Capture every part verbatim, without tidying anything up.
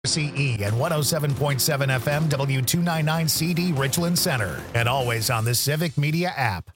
C E and one oh seven point seven F M W two ninety-nine C D Richland Center, and always on the Civic Media app.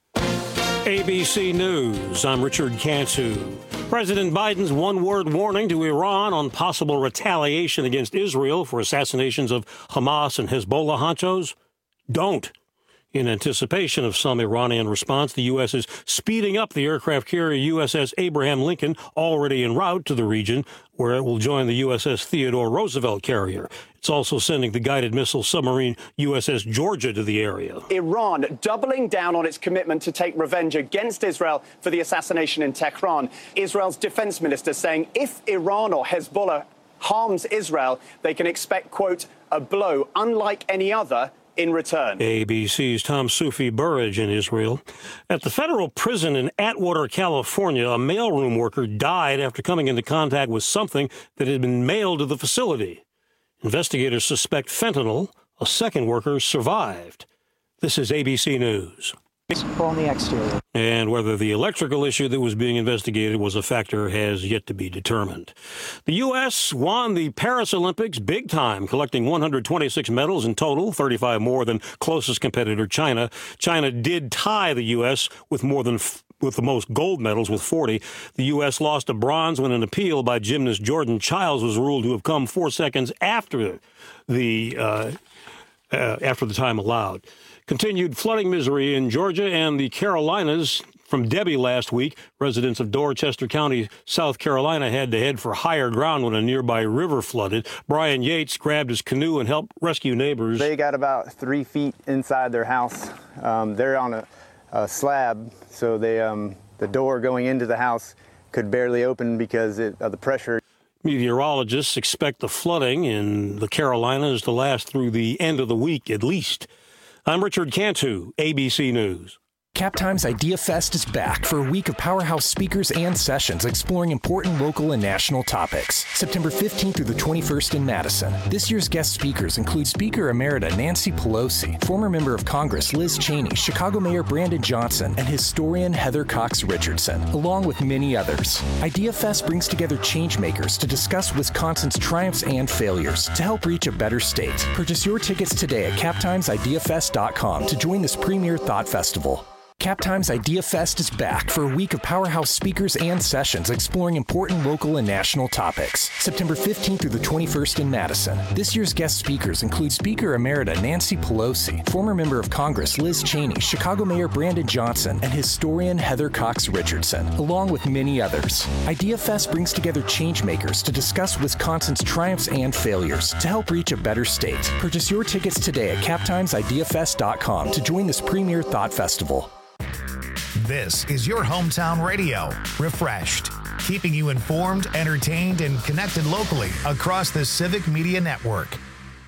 A B C News, I'm Richard Cantu. President Biden's one-word warning to Iran on possible retaliation against Israel for assassinations of Hamas and Hezbollah honchos? Don't. In anticipation of some Iranian response, the U S is speeding up the aircraft carrier U S S Abraham Lincoln, already en route to the region, where it will join the U S S Theodore Roosevelt carrier. It's also sending the guided missile submarine U S S Georgia to the area. Iran doubling down on its commitment to take revenge against Israel for the assassination in Tehran. Israel's defense minister saying if Iran or Hezbollah harms Israel, they can expect, quote, a blow unlike any other in return. A B C's Tom Sufi Burridge in Israel. At the federal prison in Atwater, California, a mailroom worker died after coming into contact with something that had been mailed to the facility. Investigators suspect fentanyl. A second worker survived. This is A B C News. On the exterior. And whether the electrical issue that was being investigated was a factor has yet to be determined. The U S won the Paris Olympics big time, collecting one hundred twenty-six medals in total, thirty-five more than closest competitor China. China did tie the U S with more than f- with the most gold medals with forty. The U S lost a bronze when an appeal by gymnast Jordan Childs was ruled to have come four seconds after the uh, uh, after the time allowed. Continued flooding misery in Georgia and the Carolinas from Debbie last week. Residents of Dorchester County, South Carolina, had to head for higher ground when a nearby river flooded. Brian Yates grabbed his canoe and helped rescue neighbors. They got about three feet inside their house. Um, they're on a, a slab, so they, um, the door going into the house could barely open because it, of the pressure. Meteorologists expect the flooding in the Carolinas to last through the end of the week at least. I'm Richard Cantu, A B C News. Captime's Idea Fest is back for a week of powerhouse speakers and sessions exploring important local and national topics. September fifteenth through the twenty-first in Madison. This year's guest speakers include Speaker Emerita Nancy Pelosi, former member of Congress Liz Cheney, Chicago Mayor Brandon Johnson, and historian Heather Cox Richardson, along with many others. Idea Fest brings together changemakers to discuss Wisconsin's triumphs and failures to help reach a better state. Purchase your tickets today at captimes idea fest dot com to join this premier thought festival. Captime's Idea Fest is back for a week of powerhouse speakers and sessions exploring important local and national topics. September fifteenth through the twenty-first in Madison. This year's guest speakers include Speaker Emerita Nancy Pelosi, former member of Congress Liz Cheney, Chicago Mayor Brandon Johnson, and historian Heather Cox Richardson, along with many others. Idea Fest brings together changemakers to discuss Wisconsin's triumphs and failures to help reach a better state. Purchase your tickets today at captimes idea fest dot com to join this premier thought festival. This is your hometown radio, refreshed, keeping you informed, entertained, and connected locally across the Civic Media Network.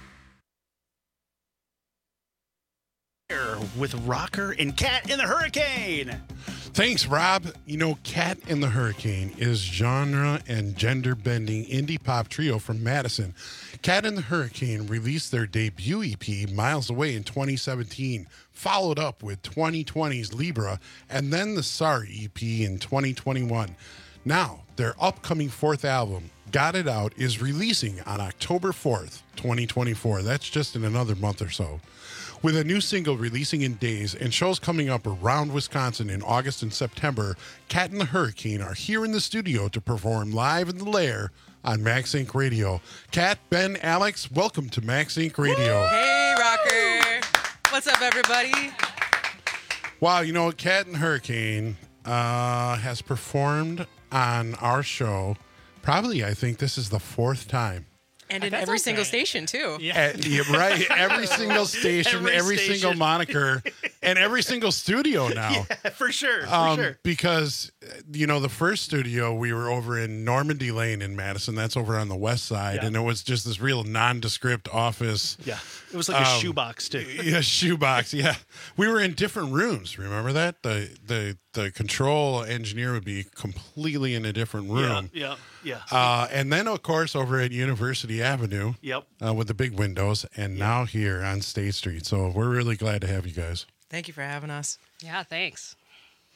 With Rocker and Cat in the Hurricane. Thanks, Rob. You know, Cat in the Hurricane is genre and gender-bending indie pop trio from Madison. Cat in the Hurricane released their debut E P, Miles Away, in twenty seventeen, followed up with twenty twenty's Libra, and then the Sorry E P in twenty twenty-one. Now, their upcoming fourth album, Got It Out, is releasing on October fourth, twenty twenty-four. That's just in another month or so. With a new single releasing in days and shows coming up around Wisconsin in August and September, Cat and the Hurricane are here in the studio to perform live in the Lair on Max Inc Radio. Cat, Ben, Alex, welcome to Max Inc Radio. Hey, Rocker. What's up, everybody? Wow, you know, Cat and Hurricane uh, has performed on our show. Probably, I think this is the fourth time. And in every single station, too. Yeah. Uh, yeah, right. Every single station, every, every station. single moniker, and every single studio now. Yeah, for sure. For um, sure. Because, you know, the first studio, we were over in Normandy Lane in Madison. That's over on the west side. Yeah. And it was just this real nondescript office. Yeah. It was like a um, shoebox, too. Yeah, shoebox. Yeah. We were in different rooms. Remember that? The, the, the control engineer would be completely in a different room. Yeah. Yeah. yeah. Uh, and then, of course, over at University Avenue. Yep. Uh, with the big windows, and yep. now here on State Street. So we're really glad to have you guys. Thank you for having us. Yeah, thanks.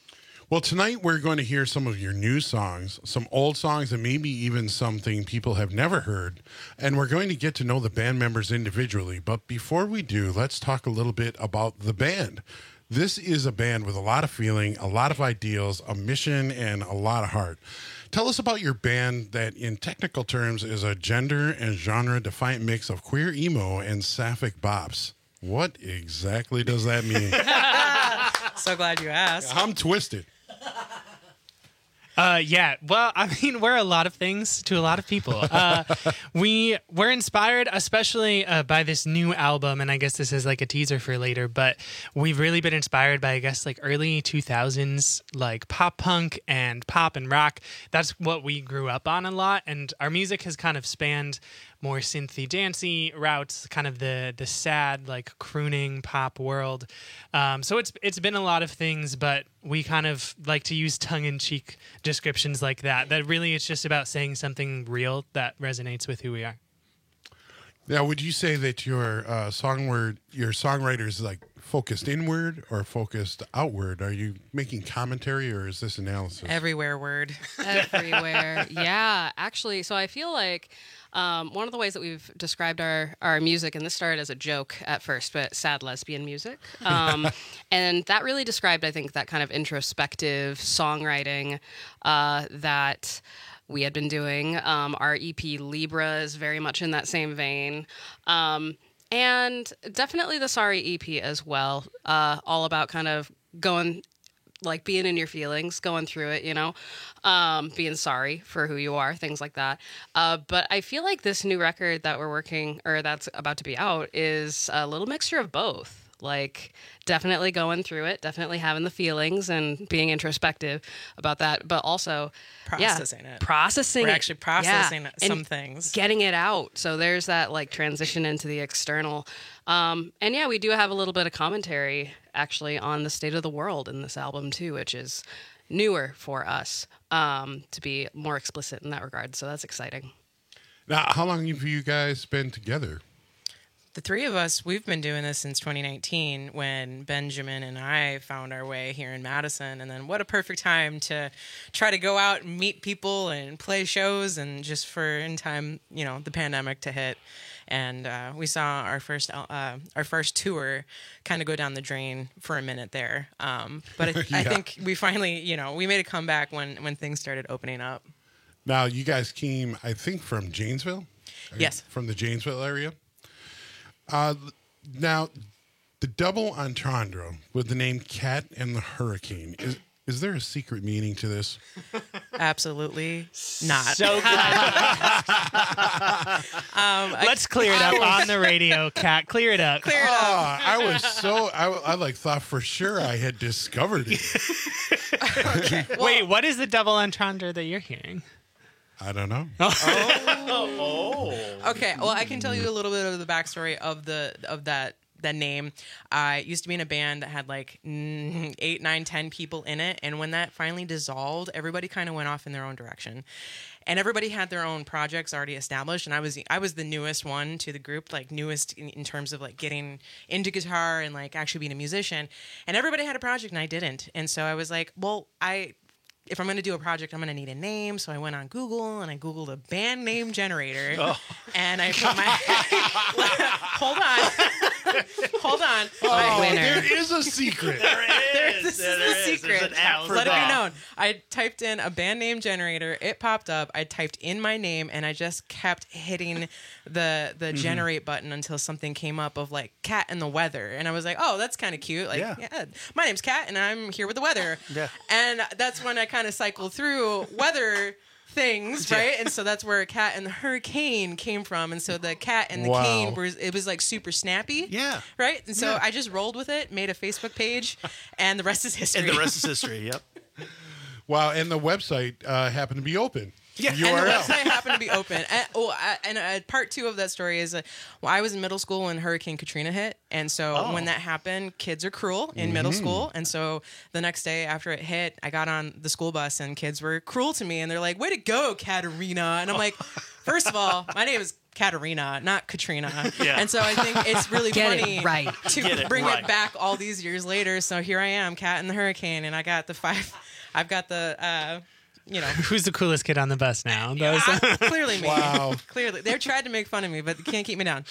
Well, tonight we're going to hear some of your new songs, some old songs, and maybe even something people have never heard. And we're going to get to know the band members individually. But before we do, let's talk a little bit about the band. This is a band with a lot of feeling, a lot of ideals, a mission, and a lot of heart. Tell us about your band that, in technical terms, is a gender and genre-defiant mix of queer emo and sapphic bops. What exactly does that mean? So glad you asked. I'm twisted. Uh, yeah. Well, I mean, we're a lot of things to a lot of people. Uh, we we're inspired, especially uh, by this new album, and I guess this is like a teaser for later. But we've really been inspired by, I guess, like early two thousands, like pop punk and pop and rock. That's what we grew up on a lot, and our music has kind of spanned more synthy, dancey routes, kind of the the sad, like crooning pop world. Um, so it's it's been a lot of things, but we kind of like to use tongue-in-cheek descriptions like that. That really it's just about saying something real that resonates with who we are. Now, would you say that your uh, song word, your songwriter is like focused inward or focused outward? Are you making commentary or is this analysis? Everywhere word. Everywhere. Yeah, actually, so I feel like um, one of the ways that we've described our, our music, and this started as a joke at first, but sad lesbian music. Um, and that really described, I think, that kind of introspective songwriting uh, that we had been doing. Um, our E P Libra is very much in that same vein. Um, and definitely the Sorry E P as well. Uh, all about kind of going, like being in your feelings, going through it, you know, um, being sorry for who you are, things like that. Uh, but I feel like this new record that we're working, or that's about to be out, is a little mixture of both. Like definitely going through it, definitely having the feelings and being introspective about that, but also Processing yeah, it. Processing We're it. actually processing yeah, some and things. Getting it out. So there's that like transition into the external. Um, and yeah, we do have a little bit of commentary actually on the state of the world in this album too, which is newer for us um, to be more explicit in that regard. So that's exciting. Now, how long have you guys been together? The three of us, we've been doing this since twenty nineteen when Benjamin and I found our way here in Madison. And then what a perfect time to try to go out and meet people and play shows, and just for in time, you know, the pandemic to hit. And uh, we saw our first uh, our first tour kind of go down the drain for a minute there. Um, but I, yeah. I think we finally, you know, we made a comeback when, when things started opening up. Now, you guys came, I think, from Janesville? Yes. From the Janesville area? Uh, now, the double entendre with the name Cat and the Hurricane, is is there a secret meaning to this? Absolutely not. So glad. um, Let's clear it up on the radio, Kat. Clear it up. Clear it Oh, up. I was so, I, I like thought for sure I had discovered it. Okay. Well, Wait, what is the double entendre that you're hearing? I don't know. Oh. Okay. Well, I can tell you a little bit of the backstory of the of that that name. I used to be in a band that had like eight, nine, ten people in it, and when that finally dissolved, everybody kind of went off in their own direction, and everybody had their own projects already established. And I was I was the newest one to the group, like newest in, in terms of like getting into guitar and like actually being a musician. And everybody had a project, and I didn't. And so I was like, well, I. If I'm going to do a project, I'm going to need a name. So I went on Google and I Googled a band name generator. Oh. And I put my... Hold on. Hold on. Oh, My there is a secret. There is. This there is the is. secret. There's an app for Let that. it be known. I typed in a band name generator. It popped up. I typed in my name, and I just kept hitting the the mm-hmm. generate button until something came up of like Cat and the Weather. And I was like, oh, that's kind of cute. Like, yeah. yeah, my name's Cat, and I'm here with the weather. Yeah. And that's when I kind of cycled through weather things, right? And so that's where Cat and the Hurricane came from. And so the cat and the Wow. cane was it was like super snappy. Yeah. Right? And so Yeah. I just rolled with it, made a Facebook page, and the rest is history. And the rest is history. Yep. Wow, and the website uh, happened to be open. Yeah, U and R the L. website happened to be open. And, oh, I, and uh, part two of that story is, uh, well, I was in middle school when Hurricane Katrina hit, and so Oh. when that happened, kids are cruel in middle school, and so the next day after it hit, I got on the school bus, and kids were cruel to me, and they're like, "Way to go, Katerina!" And I'm like, first of all, my name is Katerina, not Katrina. Yeah. And so I think it's really Get funny it right. to Get it bring right. it back all these years later. So here I am, Cat and the Hurricane, and I got the five. I've got the, uh, you know. Who's the coolest kid on the bus now? Yeah, I, clearly me. Wow. Clearly. They've tried to make fun of me, but they can't keep me down.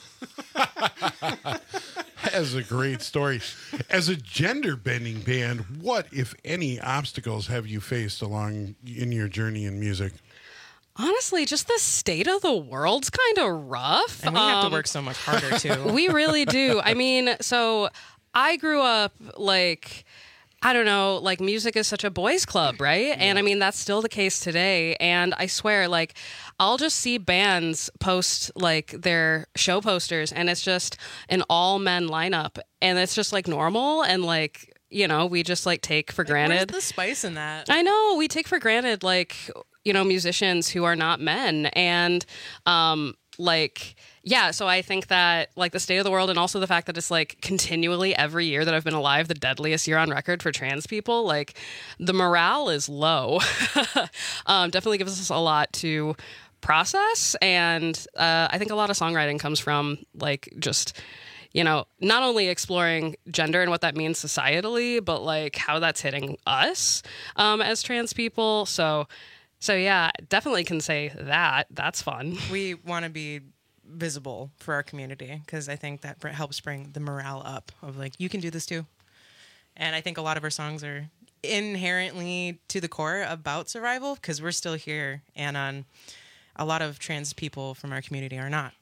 That's a great story. As a gender-bending band, what, if any, obstacles have you faced along in your journey in music? Honestly, just the state of the world's kind of rough. And we have to Um, work so much harder, too. We really do. I mean, so I grew up like, I don't know, like music is such a boys' club, right? Yeah. And I mean, that's still the case today. And I swear, like, I'll just see bands post like their show posters and it's just an all men lineup. And it's just like normal. And like, you know, we just like take for like, granted. Where's the spice in that? I know. We take for granted, like, you know, musicians who are not men. And, um, like, yeah, so I think that like the state of the world and also the fact that it's like continually every year that I've been alive, the deadliest year on record for trans people, like the morale is low. um, definitely gives us a lot to process. And uh, I think a lot of songwriting comes from like just, you know, not only exploring gender and what that means societally, but like how that's hitting us um, as trans people. So So yeah, definitely can say that. That's fun. We want to be visible for our community because I think that helps bring the morale up of like, you can do this too. And I think a lot of our songs are inherently to the core about survival because we're still here. And um, a lot of trans people from our community are not.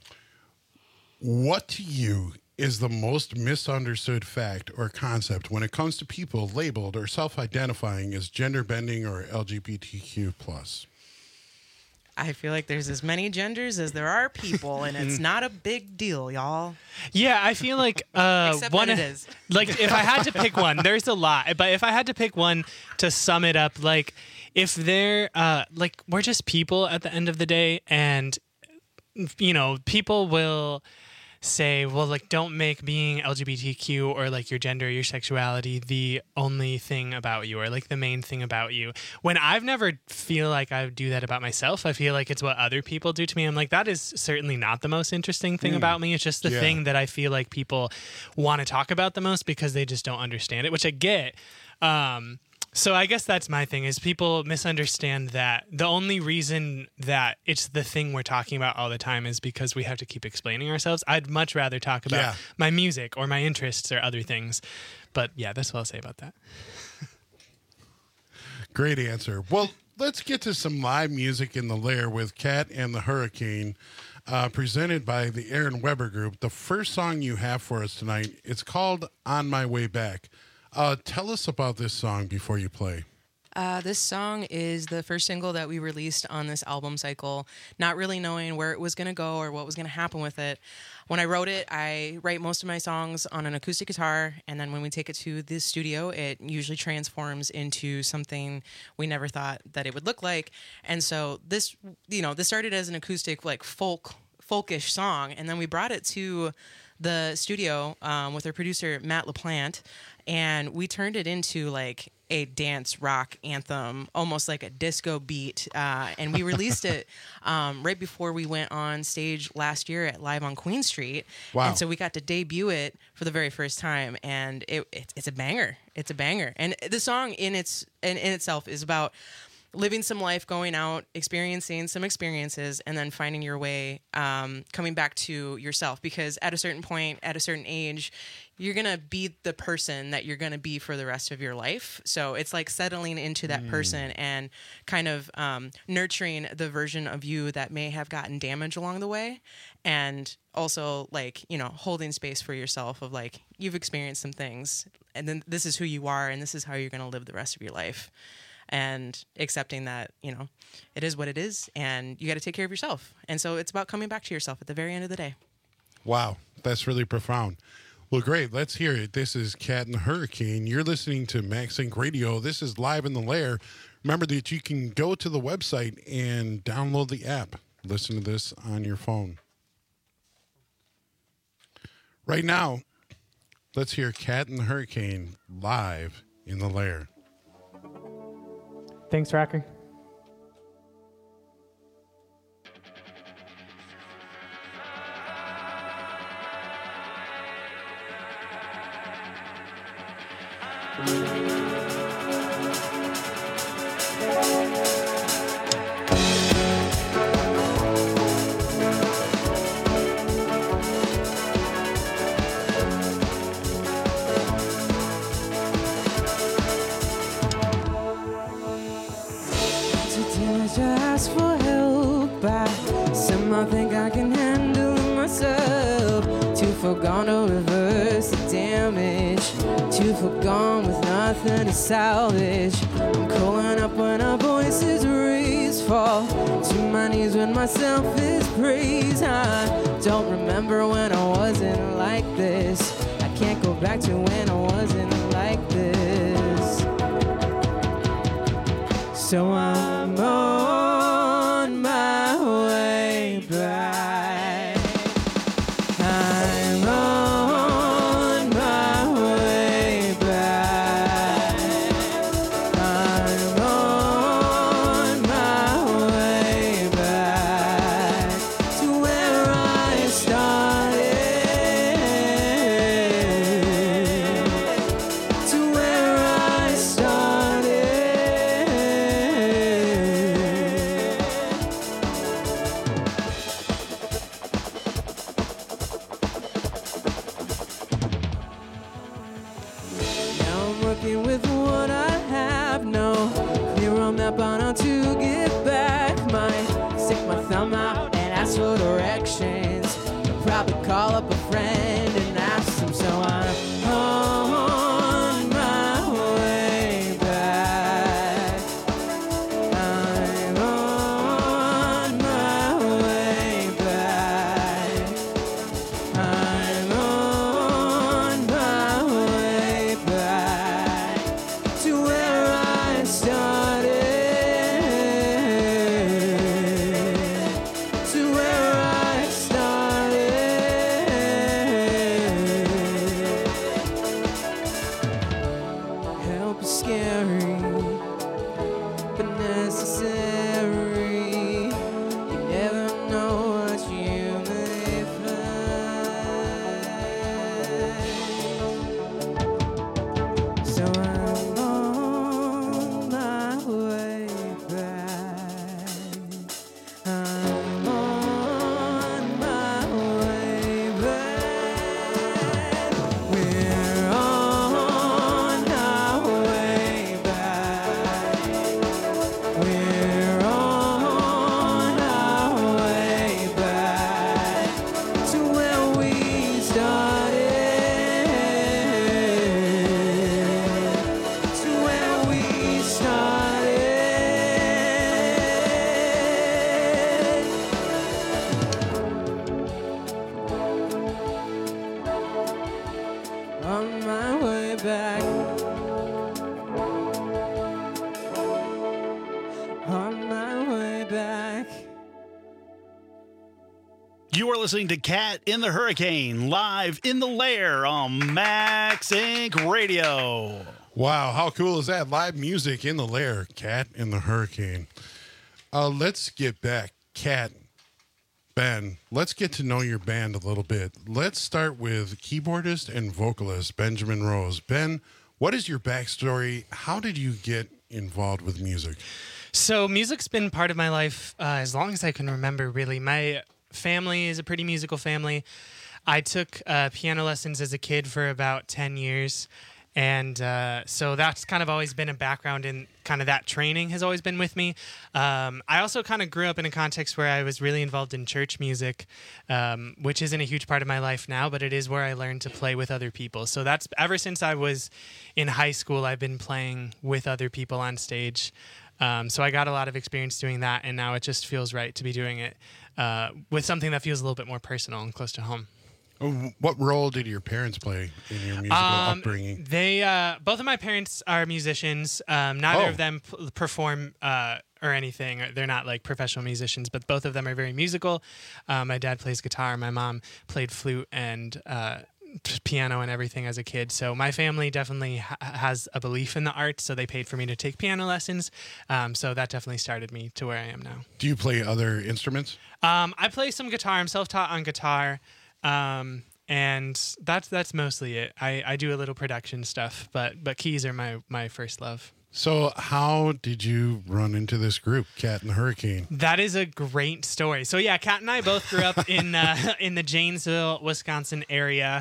What to you is the most misunderstood fact or concept when it comes to people labeled or self-identifying as gender bending or L G B T Q plus? I feel like there's as many genders as there are people, and it's not a big deal, y'all. Yeah, I feel like uh, Except one when it is. Like if I had to pick one, there's a lot, but if I had to pick one to sum it up, like if they're uh, like we're just people at the end of the day, and you know, people will say, well, like, don't make being L G B T Q or like your gender, your sexuality the only thing about you or like the main thing about you. When I've never feel like I do that about myself, I feel like it's what other people do to me. I'm like, that is certainly not the most interesting thing mm. about me. It's just the yeah. thing that I feel like people want to talk about the most because they just don't understand it, which I get. Um, So I guess that's my thing is people misunderstand that the only reason that it's the thing we're talking about all the time is because we have to keep explaining ourselves. I'd much rather talk about yeah. my music or my interests or other things. But yeah, that's what I'll say about that. Great answer. Well, let's get to some live music in the Lair with Cat and the Hurricane, uh, presented by the Aaron Weber Group. The first song you have for us tonight, it's called On My Way Back. Uh, tell us about this song before you play. Uh, this song is the first single that we released on this album cycle, not really knowing where it was going to go or what was going to happen with it. When I wrote it, I write most of my songs on an acoustic guitar, and then when we take it to the studio, it usually transforms into something we never thought that it would look like. And so this, you know, this started as an acoustic, like folk, folkish song, and then we brought it to the studio um, with our producer, Matt LaPlante, and we turned it into like a dance rock anthem, almost like a disco beat. Uh, and we released it um, right before we went on stage last year at Live on Queen Street. Wow. And so we got to debut it for the very first time. And it, it, it's a banger. It's a banger. And the song in its in, in itself is about living some life, going out, experiencing some experiences, and then finding your way, um, coming back to yourself. Because at a certain point, at a certain age, you're going to be the person that you're going to be for the rest of your life. So it's like settling into that mm. person and kind of um, nurturing the version of you that may have gotten damaged along the way. And also like, you know, holding space for yourself of like, you've experienced some things and then this is who you are and this is how you're going to live the rest of your life. And accepting that, you know, it is what it is and you got to take care of yourself. And so it's about coming back to yourself at the very end of the day. Wow. That's really profound. Well, great. Let's hear it. This is Cat and the Hurricane. You're listening to MaxSync Radio. This is Live in the Lair. Remember that you can go to the website and download the app. Listen to this on your phone. Right now, let's hear Cat and the Hurricane live in the Lair. Thanks, Rocker. think I can handle myself. Too far gone to reverse the damage. Too far gone with nothing to salvage. I'm calling up when our voices raise, fall to my knees when myself is praised. I don't remember when I wasn't like this. I can't go back to when I wasn't like this. So I'm on my way back. I'm on my way back. I'm on my way back to where I started. To where I started. Now I'm working with what I have, no clear map on how to get back. Might stick my thumb out and ask for directions. I'll probably call up a friend and ask them. So I'm on my way back. I'm on my way back. I'm on my way back to where I started. To where I started. Help is scary, but necessary. You never know what you may find. So I'm on my way back. I'm on my way back. We're on our way back. We're on our way back to where we started. To where we started. On my way back. On my way back. You are listening to Cat in the Hurricane, live in the lair on Max Incorporated. Radio. Wow, how cool is that? Live music in the lair, Cat in the Hurricane. Uh, let's get back, Cat, Ben. Let's get to know your band a little bit. Let's start with keyboardist and vocalist Benjamin Rose. Ben, what is your backstory? How did you get involved with music? So music's been part of my life uh, as long as I can remember, really. My family is a pretty musical family. I took uh, piano lessons as a kid for about ten years. And uh, so that's kind of always been a background in kind of that training has always been with me. Um, I also kind of grew up in a context where I was really involved in church music, um, which isn't a huge part of my life now, but it is where I learned to play with other people. So that's ever since I was in high school, I've been playing with other people on stage. Um, so I got a lot of experience doing that, and now it just feels right to be doing it uh, with something that feels a little bit more personal and close to home. What role did your parents play in your musical Um, upbringing? They uh, both of my parents are musicians. Um, neither Oh. of them p- perform uh, or anything. They're not like professional musicians, but both of them are very musical. Uh, my dad plays guitar. My mom played flute and uh, t- piano and everything as a kid. So my family definitely ha- has a belief in the arts. So they paid for me to take piano lessons. Um, so that definitely started me to where I am now. Do you play other instruments? Um, I play some guitar. I'm self-taught on guitar. Um, and that's, that's mostly it. I, I do a little production stuff, but, but keys are my, my first love. So how did you run into this group, Cat and the Hurricane? That is a great story. So yeah, Kat and I both grew up in, uh, in the Janesville, Wisconsin area.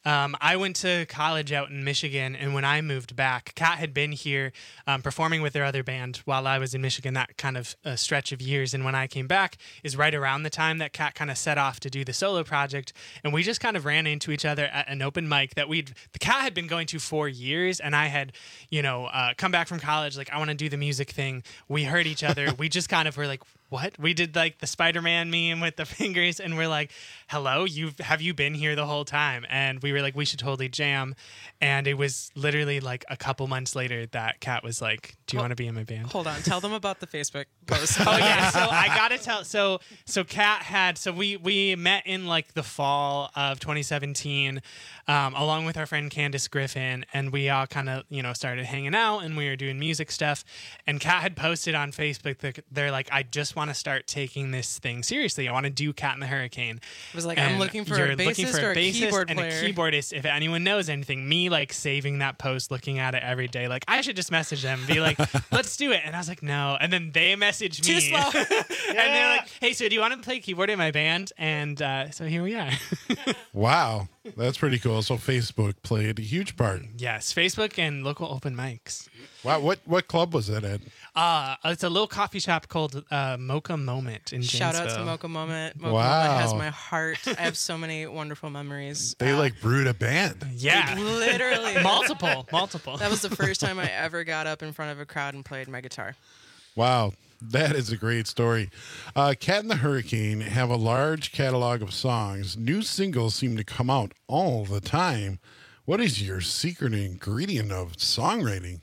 Um, I went to college out in Michigan, and when I moved back, Kat had been here um, performing with their other band while I was in Michigan, that kind of uh, stretch of years. And when I came back is right around the time that Kat kind of set off to do the solo project. And we just kind of ran into each other at an open mic that we'd, the Kat had been going to for years. And I had, you know, uh, come back from college, like, I want to do the music thing. We heard each other. We just kind of were like, what? We did like the Spider-Man meme with the fingers, and we're like, hello, you have you been here the whole time? And we were like, we should totally jam. And it was literally like a couple months later that Kat was like, do you Well, want to be in my band? Hold on, tell them about the Facebook post. Oh yeah, so I gotta tell. So so Kat had so we we met in like the fall of twenty seventeen, um, along with our friend Candace Griffin, and we all kind of you know started hanging out, and we were doing music stuff. And Kat had posted on Facebook that they're like, I just want to start taking this thing seriously. I want to do Cat in the Hurricane. It was like, And I'm looking for you're a bassist looking for or a bassist keyboard and player. a keyboardist. If anyone knows anything, me like saving that post, looking at it every day, like I should just message them, and be like, let's do it. And I was like, no. And then they messaged me. Too slow. And they're like, hey, so do you want to play keyboard in my band? And uh, so here we are. Wow, that's pretty cool. So Facebook played a huge part. Yes, Facebook and local open mics. Wow, what what club was that at? Uh, it's a little coffee shop called uh, Mocha Moment in Shout out to Janesville. Mocha Moment. Mocha Wow. Moment has my heart. I have so many wonderful memories. They like brewed a band. Yeah. Literally. multiple, multiple. That was the first time I ever got up in front of a crowd and played my guitar. Wow, that is a great story. Uh, Cat and the Hurricane have a large catalog of songs. New singles seem to come out all the time. What is your secret ingredient of songwriting?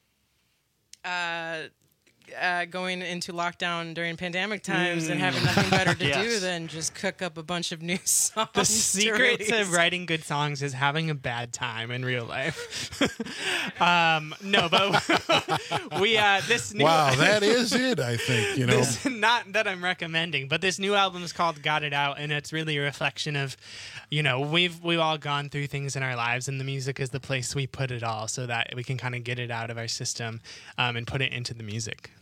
Uh, uh, going into lockdown during pandemic times and having nothing better to do Yes. than just cook up a bunch of new songs. The secret to, release. writing good songs is having a bad time in real life. um, no, but we uh, this new Wow, that is it, I think, you know. This, not that I'm recommending, but this new album is called Got It Out, and it's really a reflection of, you know, we've we've all gone through things in our lives, and the music is the place we put it all, so that we can kind of get it out of our system um, and put it into the music.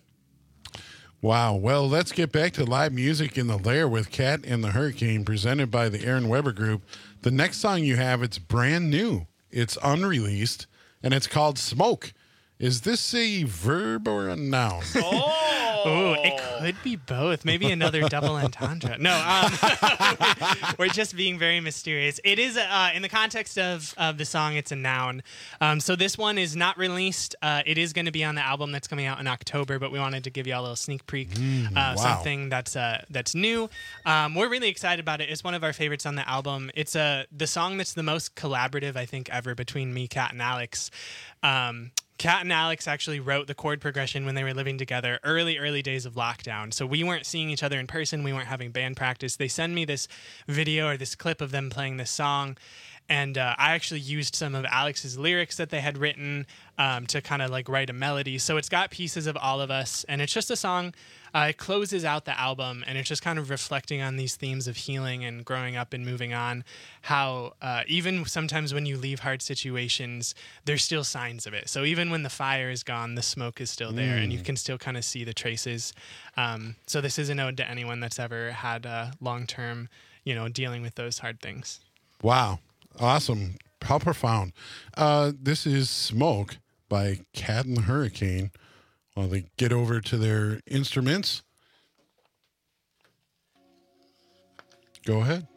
Wow. Well, let's get back to live music in the Lair with Cat and the Hurricane, presented by the Aaron Weber Group. The next song you have, it's brand new. It's unreleased, and it's called Smoke. Is this a verb or a noun? Oh, it could be both. Maybe another double entendre. No, um, we're just being very mysterious. It is uh, in the context of, of the song. It's a noun. Um, so this one is not released. Uh, it is going to be on the album that's coming out in October. But we wanted to give you all a little sneak peek, Mm, uh, wow. something that's uh, that's new. Um, we're really excited about it. It's one of our favorites on the album. It's a the song that's the most collaborative I think ever between me, Kat, and Alex. Um, Kat and Alex actually wrote the chord progression when they were living together early, early days of lockdown. So we weren't seeing each other in person. We weren't having band practice. They send me this video or this clip of them playing this song. And uh, I actually used some of Alex's lyrics that they had written um, to kind of like write a melody. So it's got pieces of all of us. And it's just a song. Uh, it closes out the album, and it's just kind of reflecting on these themes of healing and growing up and moving on. How uh, even sometimes when you leave hard situations, there's still signs of it. So even when the fire is gone, the smoke is still there, Mm. and you can still kind of see the traces. Um, so this is an ode to anyone that's ever had uh, long-term, you know, dealing with those hard things. Wow. Awesome. How profound. Uh, this is Smoke by Cat and the Hurricane. While they get over to their instruments. Go ahead.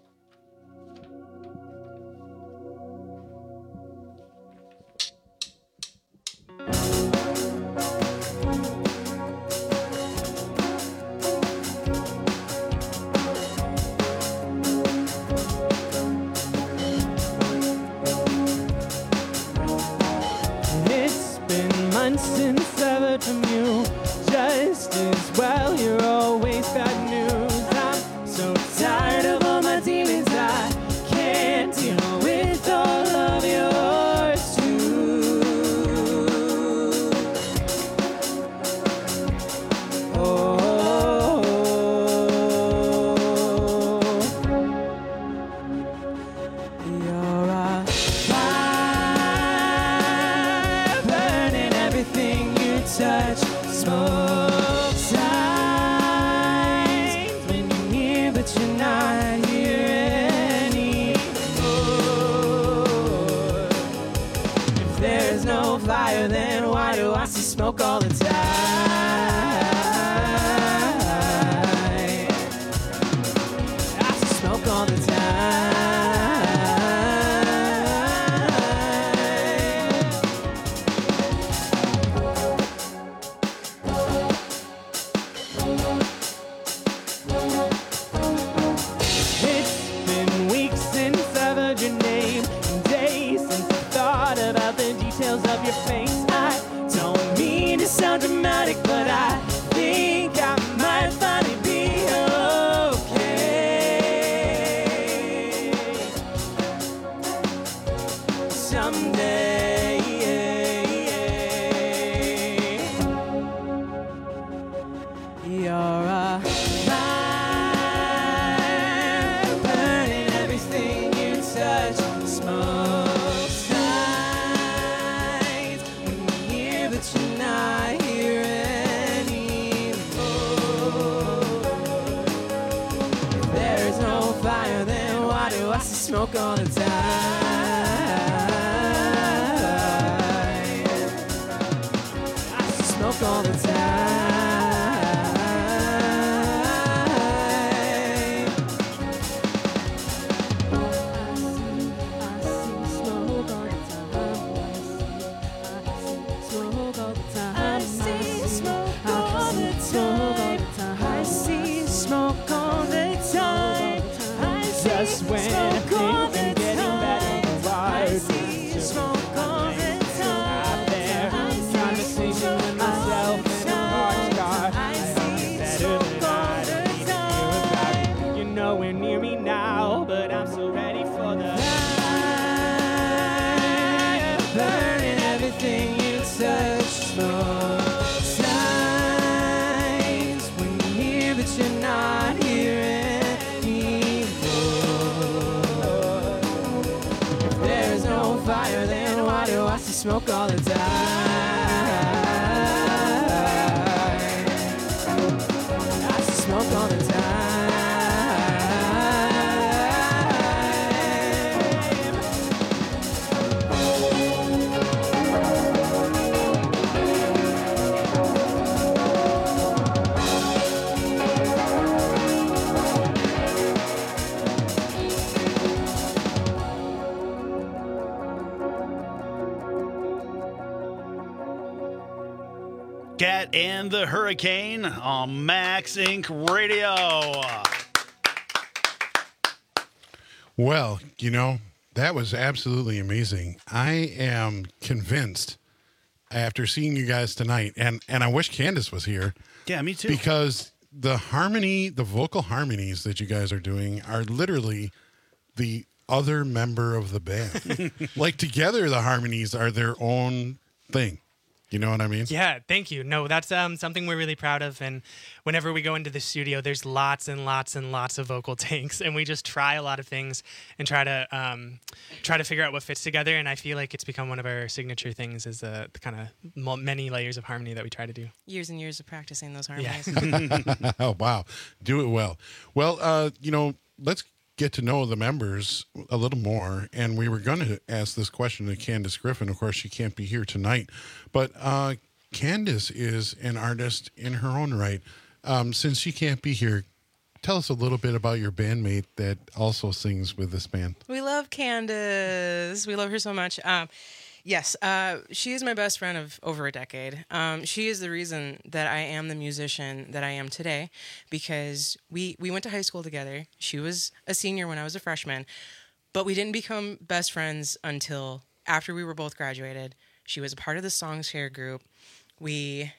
It's been months since I've heard from you. Just as well, you're always bad news. I'm so tired of all fire, then why do I see smoke all the time? I see smoke all the time. Of your face, I don't mean to sound dramatic, but I think I might finally be okay someday. You're a fire, burning everything you touch, smoke. Smoke all the time. I see smoke all the time. I see smoke all the time. I see smoke all the time. Just when I think I'm getting better, why I see smoke all the time. Out there, conversation with myself in a large car. I see smoke all the time. You're nowhere near me now, but I'm so ready for the fire, burning everything you touch. Smoke signs when you're here, but you're not here. Fire, then why do I see smoke all the time? I see smoke all the time. Cat and the Hurricane on Max Incorporated. Radio. Well, you know, that was absolutely amazing. I am convinced after seeing you guys tonight, and, and I wish Candace was here. Yeah, me too. Because the harmony, the vocal harmonies that you guys are doing are literally the other member of the band. Like together, the harmonies are their own thing. You know what I mean? Yeah, thank you. No, that's um, something we're really proud of. And whenever we go into the studio, there's lots and lots and lots of vocal takes, and we just try a lot of things and try to um, try to figure out what fits together. And I feel like it's become one of our signature things is uh, the kind of many layers of harmony that we try to do. Years and years of practicing those harmonies. Yeah. Oh, wow. Do it well. Well, uh, you know, let's get to know the members a little more, and we were going to ask this question to Candace Griffin. Of course, she can't be here tonight, but uh, Candace is an artist in her own right. Um, since she can't be here, tell us a little bit about your bandmate that also sings with this band. We love Candace. We love her so much. Um, yes, uh, she is my best friend of over a decade. Um, she is the reason that I am the musician that I am today, because we, we went to high school together. She was a senior when I was a freshman, but we didn't become best friends until after we were both graduated. She was a part of the Songshare group. We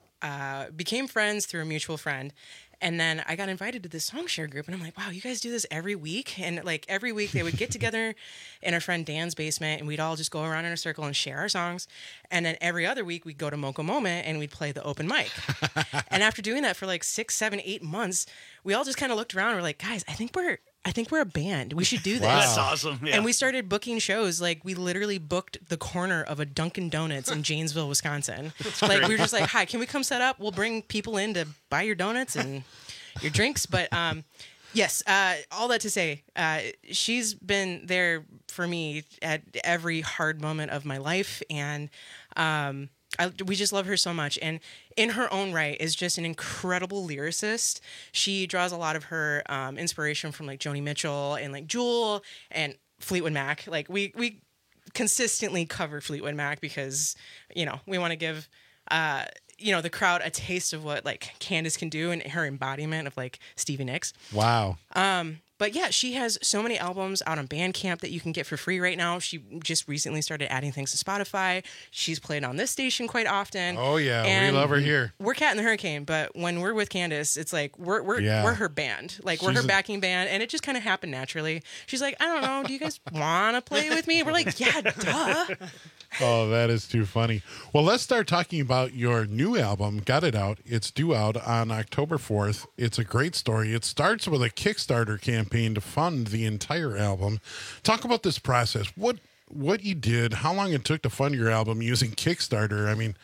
uh, became friends through a mutual friend. And then I got invited to this Songshare group, and I'm like, wow, you guys do this every week? And like every week they would get together in our friend Dan's basement, and we'd all just go around in a circle and share our songs. And then every other week we'd go to Mocha Moment and we'd play the open mic. And after doing that for like six, seven, eight months, we all just kind of looked around and we're like, guys, I think we're I think we're a band. We should do this. Wow. That's awesome. Yeah. And we started booking shows. Like we literally booked the corner of a Dunkin' Donuts in Janesville, Wisconsin. Like we were just like, hi, can we come set up? We'll bring people in to buy your donuts and your drinks. But um, Yes. Uh, all that to say, uh, she's been there for me at every hard moment of my life. And um, I, we just love her so much. And in her own right is just an incredible lyricist. She draws a lot of her um, inspiration from like Joni Mitchell and like Jewel and Fleetwood Mac. Like we, we consistently cover Fleetwood Mac because, you know, we want to give, uh, you know, the crowd a taste of what like Candace can do and her embodiment of like Stevie Nicks. Wow. Um, but yeah, she has so many albums out on Bandcamp that you can get for free right now. She just recently started adding things to Spotify. She's played on this station quite often. Oh yeah, and we love her here. We're Cat in the Hurricane, but when we're with Candace, it's like we're we're Yeah. we're her band. Like we're She's her a- backing band, and it just kind of happened naturally. She's like, I don't know, do you guys want to play with me? We're like, yeah, duh. Oh, that is too funny. Well, let's start talking about your new album, Got It Out. It's due out on October fourth. It's a great story. It starts with a Kickstarter campaign to fund the entire album. Talk about this process. What what you did, how long it took to fund your album using Kickstarter. I mean,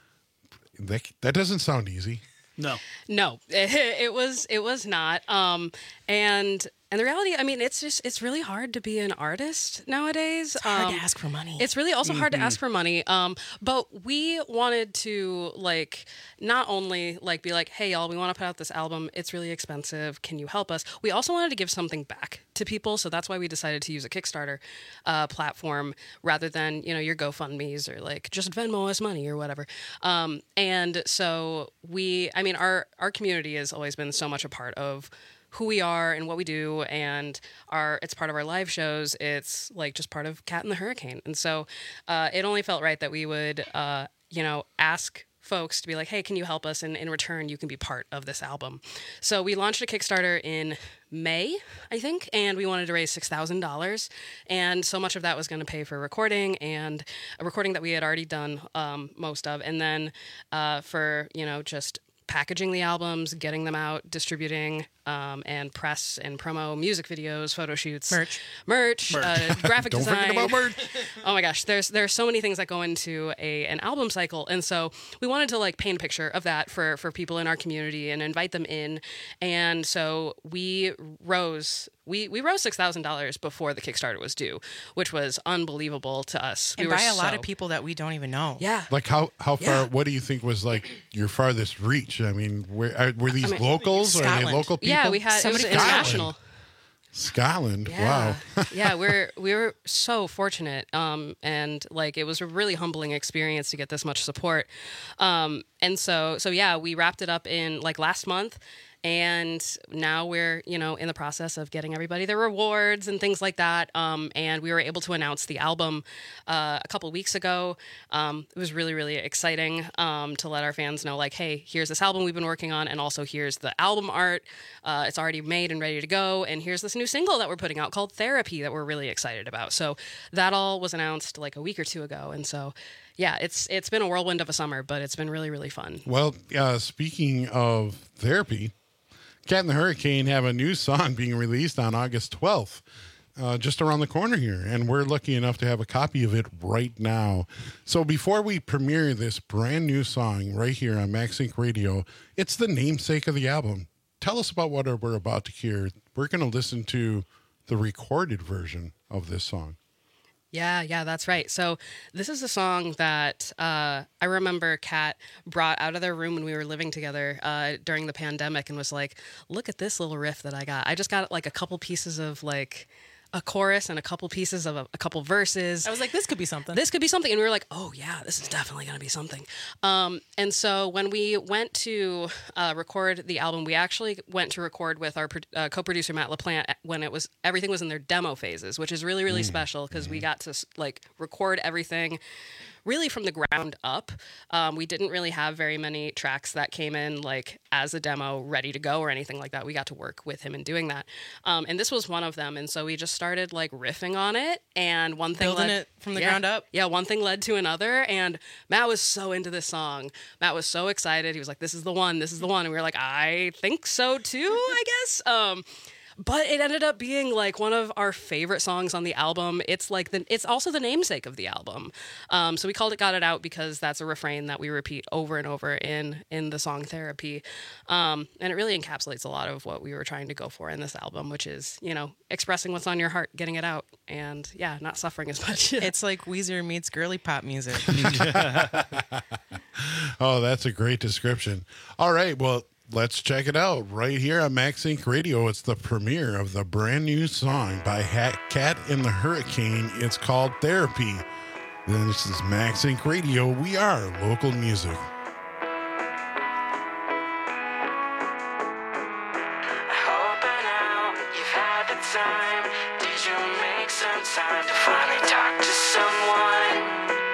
that, that doesn't sound easy. No. No, it was it was not. Um, and and the reality, I mean, it's just it's really hard to be an artist nowadays. It's hard um, to ask for money. It's really also hard to Mhm. ask for money. Um, but we wanted to like not only like be like, hey y'all, we want to put out this album. It's really expensive. Can you help us? We also wanted to give something back to people, so that's why we decided to use a Kickstarter uh, platform rather than you know your GoFundMe's or like just Venmo us money or whatever. Um, and so we, I mean, our our community has always been so much a part of who we are and what we do, and our it's part of our live shows. It's like just part of Cat in the Hurricane, and so uh, it only felt right that we would uh, you know ask folks to be like, hey, can you help us? And in return, you can be part of this album. So we launched a Kickstarter in May, I think, and we wanted to raise six thousand dollars. And so much of that was going to pay for recording and a recording that we had already done um, most of. And then uh, for, you know, just packaging the albums, getting them out, distributing, um, and press and promo, music videos, photo shoots, merch, merch, merch. Uh, graphic Don't design. forget about merch. Oh my gosh, there's there's so many things that go into a an album cycle, and so we wanted to like paint a picture of that for for people in our community and invite them in, and so we rose. We we rose six thousand dollars before the Kickstarter was due, which was unbelievable to us. And we were by a lot so- of people that we don't even know. Yeah. Like how how far? Yeah. What do you think was like your farthest reach? I mean, where are, were these I mean, locals or are they Scotland. local people? Yeah, we had Somebody it was from international. Scotland. Yeah. Wow. yeah, we're we were so fortunate, um, and like it was a really humbling experience to get this much support. Um, and so so yeah, we wrapped it up in like last month. And now we're, you know, in the process of getting everybody their rewards and things like that. Um, and we were able to announce the album uh, a couple weeks ago. Um, it was really, really exciting um, to let our fans know, like, hey, here's this album we've been working on, and also here's the album art. Uh, it's already made and ready to go. And here's this new single that we're putting out called Therapy that we're really excited about. So that all was announced like a week or two ago. And so, yeah, it's it's been a whirlwind of a summer, but it's been really, really fun. Well, uh, speaking of therapy, Cat in the Hurricane have a new song being released on August twelfth, uh, just around the corner here. And we're lucky enough to have a copy of it right now. So before we premiere this brand new song right here on MaxSync Radio, it's the namesake of the album. Tell us about what we're about to hear. We're going to listen to the recorded version of this song. Yeah, yeah, that's right. So this is a song that uh, I remember Kat brought out of their room when we were living together uh, during the pandemic and was like, look at this little riff that I got. I just got like a couple pieces of like a chorus and a couple pieces of a, a couple verses. I was like, this could be something. This could be something. And we were like, oh, yeah, this is definitely going to be something. Um, and so when we went to uh, record the album, we actually went to record with our pro- uh, co-producer, Matt LaPlante, when it was everything was in their demo phases, which is really, really mm. special because mm. we got to like record everything really from the ground up. Um, we didn't really have very many tracks that came in like as a demo ready to go or anything like that. We got to work with him in doing that. Um, and this was one of them. And so we just started like riffing on it. And one thing Building led, it from the yeah, ground up. Yeah, one thing led to another. And Matt was so into this song. Matt was so excited. He was like, this is the one, this is the one. And we were like, I think so too, I guess. Um, but it ended up being like one of our favorite songs on the album. It's like the, it's also the namesake of the album. Um, so we called it "Got It Out" because that's a refrain that we repeat over and over in in the song "Therapy," um, and it really encapsulates a lot of what we were trying to go for in this album, which is, you know, expressing what's on your heart, getting it out, and yeah, not suffering as much. It's like Weezer meets girly pop music. Oh, that's a great description. All right, well, let's check it out right here on Max Inc Radio. It's the premiere of the brand new song by Hat Cat in the Hurricane. It's called "Therapy." Then this is Max Inc Radio. We are local music. Time. Did you make some time to finally talk to someone?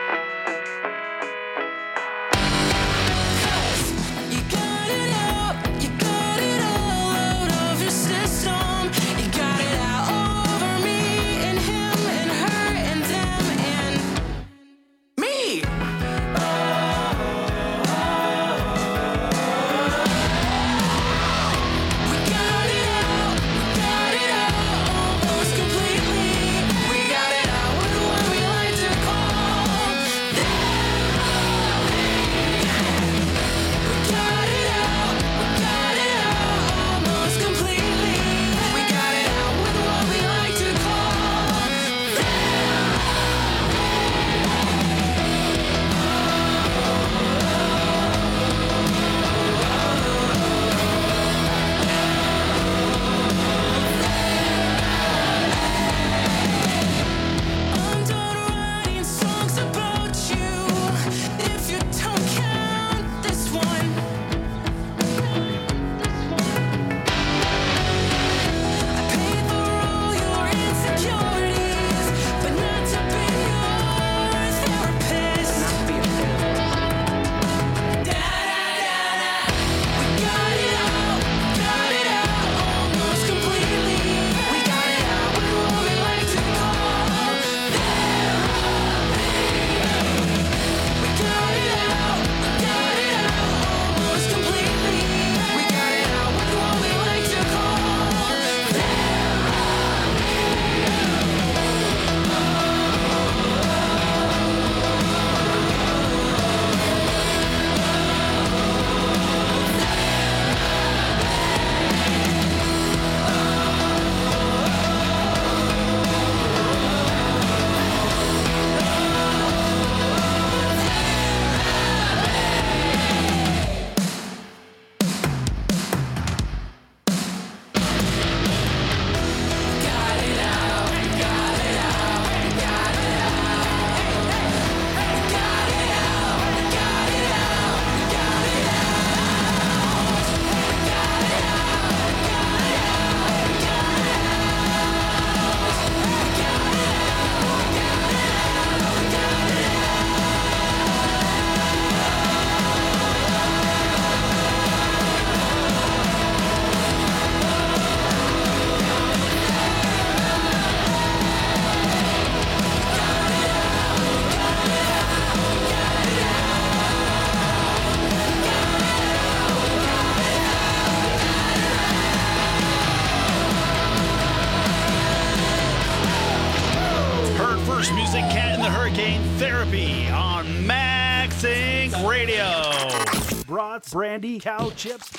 You got it out, you got it all out of your system. You got it out over me and him and her and them and me. Oh, oh, oh. We got it out, we got it out. Almost completely. We got it out with what we like to call therapy. We got it out, we got it out almost completely. We got it out with what we like to call I'm done writing songs about you. If you don't count this one, I paid for all your insecurities, but not to be your therapist. Not be da da da da. We got it out, got it out almost completely. We got it out with what we like to call therapy. We got it out, got it out almost completely. We got it out with what we like to call Heard first music, Cat in the Hurricane, Therapy on Max Inc Radio. Brats, brandy, cow chips,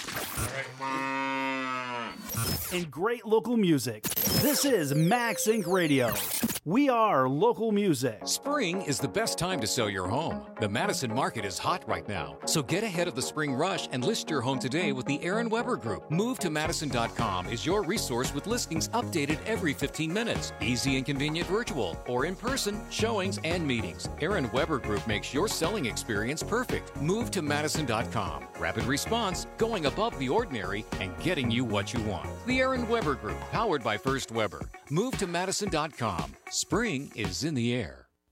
and great local music. This is Max Inc Radio. We are local music. Spring is the best time to sell your home. The Madison market is hot right now, so get ahead of the spring rush and list your home today with the Aaron Weber Group. Move to Madison dot com is your resource with listings updated every fifteen minutes. Easy and convenient virtual or in person showings and meetings. Aaron Weber Group makes your selling experience perfect. Move to Madison dot com. Rapid response, going above the ordinary, and getting you what you want. The Aaron Weber Group, powered by First Weber. Move to Madison dot com. Spring is in the air.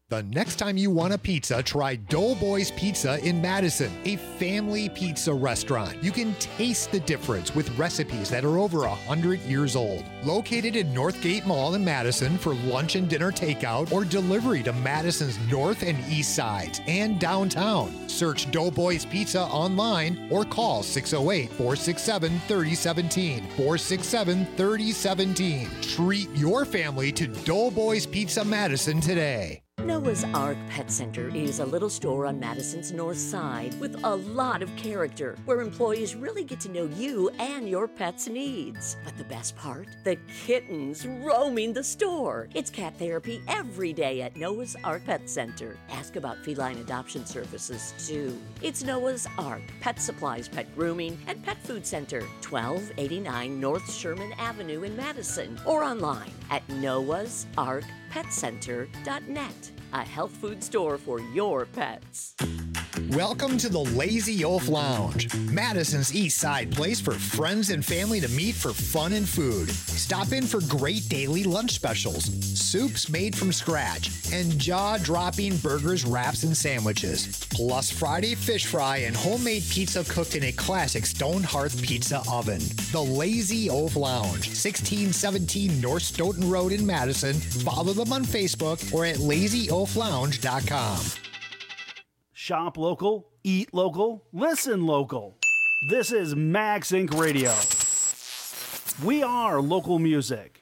The next time you want a pizza, try Doughboys Pizza in Madison, a family pizza restaurant. You can taste the difference with recipes that are over one hundred years old. Located in Northgate Mall in Madison for lunch and dinner takeout or delivery to Madison's north and east sides and downtown. Search Doughboys Pizza online or call six oh eight, four six seven, three oh one seven, four six seven, three oh one seven. Treat your family to Doughboys Pizza Madison today. Noah's Ark Pet Center is a little store on Madison's north side with a lot of character, where employees really get to know you and your pet's needs. But the best part? The kittens roaming the store. It's cat therapy every day at Noah's Ark Pet Center. Ask about feline adoption services, too. It's Noah's Ark Pet Supplies, Pet Grooming, and Pet Food Center, twelve eighty-nine North Sherman Avenue in Madison, or online at noahs ark pet center dot net. A health food store for your pets. Welcome to the Lazy Oaf Lounge, Madison's East Side place for friends and family to meet for fun and food. Stop in for great daily lunch specials, soups made from scratch, and jaw-dropping burgers, wraps, and sandwiches. Plus Friday fish fry and homemade pizza cooked in a classic stone hearth pizza oven. The Lazy Oaf Lounge, sixteen seventeen North Stoughton Road in Madison. Follow them on Facebook or at lazy oaf lounge dot com. Shop local, eat local, listen local. This is Max Incorporated. Radio. We are local music.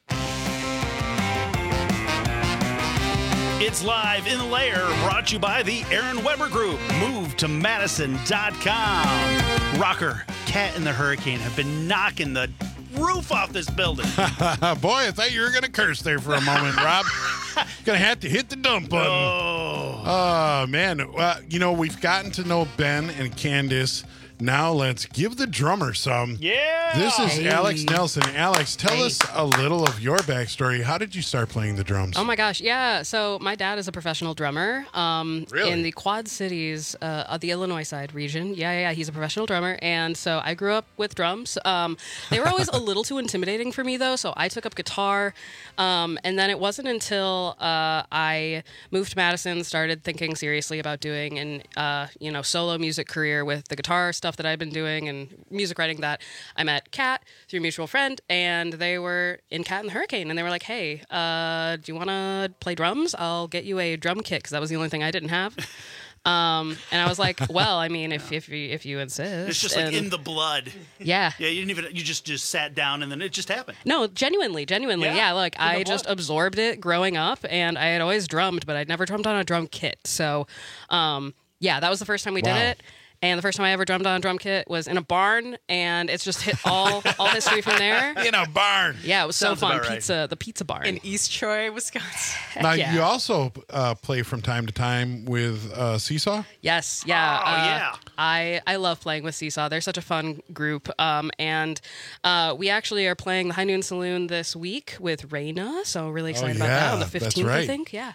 It's live in the lair, brought to you by the Aaron Weber Group. Move to Madison dot com. Rocker, Cat and the Hurricane have been knocking the roof off this building. Boy, I thought you were going to curse there for a moment, Rob. Going to have to hit the dump button. Oh, oh man. Well, you know, we've gotten to know Ben and Candace. Now let's give the drummer some. Yeah. This is Hey. Alex Nelson. Alex, tell Hey. us a little of your backstory. How did you start playing the drums? Oh my gosh, yeah. So my dad is a professional drummer um, Really? in the Quad Cities, uh, of the Illinois side region. Yeah, yeah, yeah. He's a professional drummer, and so I grew up with drums. Um, they were always a little too intimidating for me, though. So I took up guitar, um, and then it wasn't until uh, I moved to Madison, started thinking seriously about doing an uh, you know solo music career with the guitar stuff that I've been doing and music writing, that I met Kat through a mutual friend, and they were in Cat and the Hurricane, and they were like, hey, uh, do you want to play drums? I'll get you a drum kit, because that was the only thing I didn't have. Um, and I was like, well, I mean, if if you, if you insist. it's just like And- in the blood. Yeah. Yeah, you didn't even, you just, just sat down and then it just happened. No, genuinely, genuinely, Yeah, yeah. Like in the I just blood. absorbed it growing up, and I had always drummed, but I'd never drummed on a drum kit. So, um, yeah, that was the first time we Wow. did it. And the first time I ever drummed on a drum kit was in a barn, and it's just hit all all history from there. In a barn. Yeah, it was Sounds so fun. about right. Pizza, the pizza barn. In East Troy, Wisconsin. Now, yeah. you also uh, play from time to time with uh, Seesaw? Yes, yeah. Oh, uh, yeah. I, I love playing with Seesaw. They're such a fun group. Um, and uh, we actually are playing the High Noon Saloon this week with Raina, so really excited about that on the Oh, yeah, that's fifteenth, I right. think. Yeah.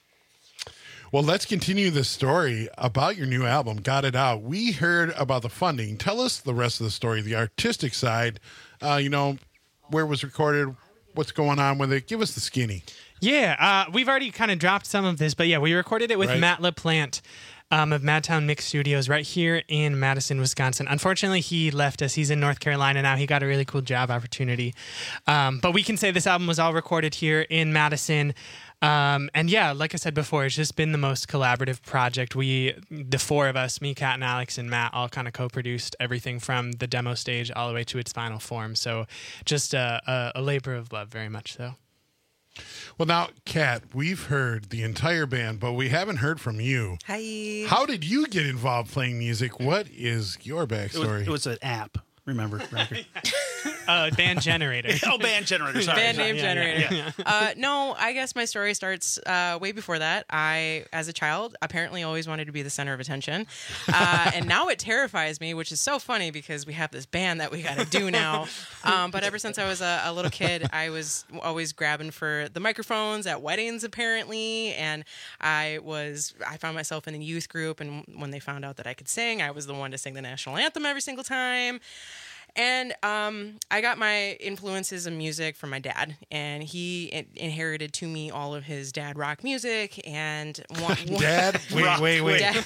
Well, let's continue this story about your new album, Got It Out. We heard about the funding. Tell us the rest of the story, the artistic side, uh, you know, where it was recorded, what's going on with it. Give us the skinny. Yeah, uh, we've already kind of dropped some of this, but yeah, we recorded it with Right. Matt LaPlante um, of Madtown Mix Studios right here in Madison, Wisconsin. Unfortunately, he left us. He's in North Carolina now. He got a really cool job opportunity. Um, but we can say this album was all recorded here in Madison. Um, and yeah, like I said before, it's just been the most collaborative project. We, the four of us, me, Kat, and Alex, and Matt, all kind of co-produced everything from the demo stage all the way to its final form. So just a, a, a labor of love, very much so. Well, now, Kat, we've heard the entire band, but we haven't heard from you. Hi. How did you get involved playing music? What is your It was, backstory? it was an app. Remember, Rocker? Uh, band generator. oh, band generator. Sorry. Band sorry. name Yeah, yeah, generator. yeah. Uh, no, I guess my story starts uh, way before that. I, as a child, apparently always wanted to be the center of attention. Uh, and now it terrifies me, which is so funny because we have this band that we got to do now. Um, but ever since I was a, a little kid, I was always grabbing for the microphones at weddings, apparently. And I was, I found myself in a youth group. And when they found out that I could sing, I was the one to sing the national anthem every single time. And um, I got my influences in music from my dad, and he in- inherited to me all of his dad rock music and one, one Dad, wait, rock, wait, wait. Dad,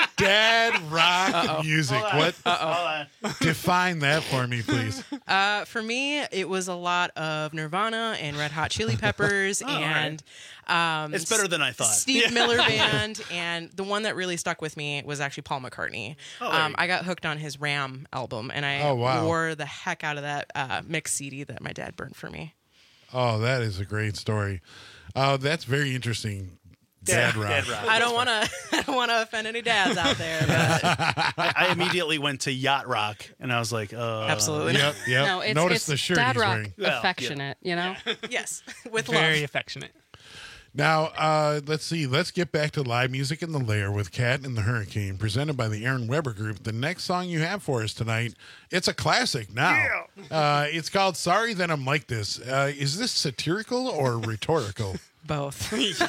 Dad rock Uh-oh. music. Hold on. What? Uh-oh. Define that for me, please. Uh, for me, it was a lot of Nirvana and Red Hot Chili Peppers, Oh, all and um, It's better than I thought. Steve Yeah. Miller Band, and the one that really stuck with me was actually Paul McCartney. Oh, there um, you I got hooked on his Ram album, and I Oh, wow. wore the heck out of that uh, mix C D that my dad burned for me. Oh, that is a great story. Uh, that's very interesting. Dad rock. Dad rock. I don't want to. I don't want to offend any dads out there. But I, I immediately went to yacht rock, and I was like, uh, Absolutely. Yep, yep. No, it's, Notice it's the shirt dad he's rock wearing. Well, yeah. affectionate, you know? yes, with Very love. affectionate. Now, uh, let's see. Let's get back to live music in the lair with Cat and the Hurricane, presented by the Aaron Weber Group. The next song you have for us tonight, it's a classic now. Uh, it's called Sorry That I'm Like This. Uh, is this satirical or rhetorical? Both.